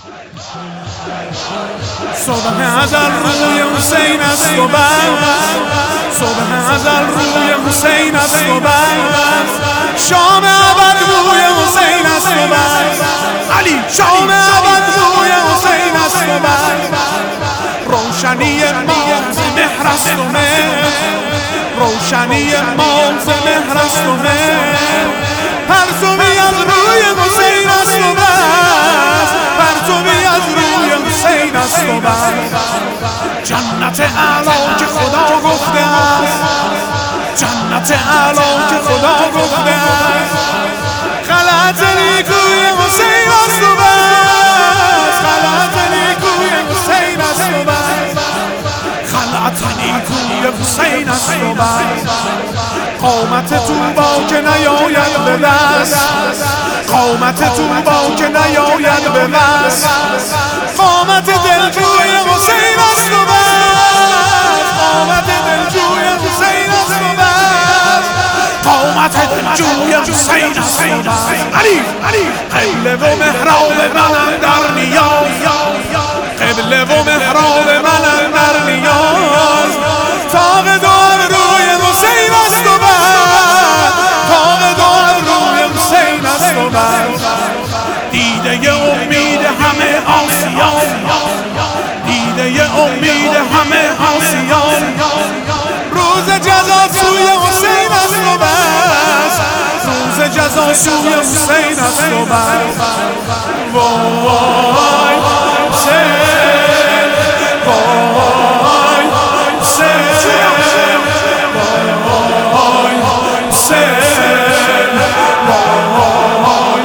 صبح ازل روی حسین است و بس، صبح ازل روی حسین است و بس، شام ابد روی حسین است و بس، علی شام ابد روی حسین است و بس، روشنی ما ز مهر است و مهر، روشنی ما ز مهر است و مهر، پرتوی از روی حسین است و بس، پرتوی از روی حسین است و بس، جنت اعلی که خدا گفته است، جنت اعلی که خدا گفته است، خلعت نیکوی حسین است و بس، خلعت نیکوی حسین است و بس، خلعت نیکوی حسین است و بس، قامت طوبی که نیاید به دست، قامت طوبی که نیاید به دست، قامت دلجوی حسین است و بس، قامت دلجوی حسین است و بس، قامت دلجوی حسین است و بس، علی قبله و محراب من در نیاز، قبله و محراب من در نیاز، تاق دار روی حسین است و بس، تاق دار روی حسین است و بس، دیده امید همه آسیان، دیده امید همه آسیان، روز جزا سوی حسین است و بس، روز جزا سوی حسین است و بس، وای حسین، وای حسین، وای حسین، وای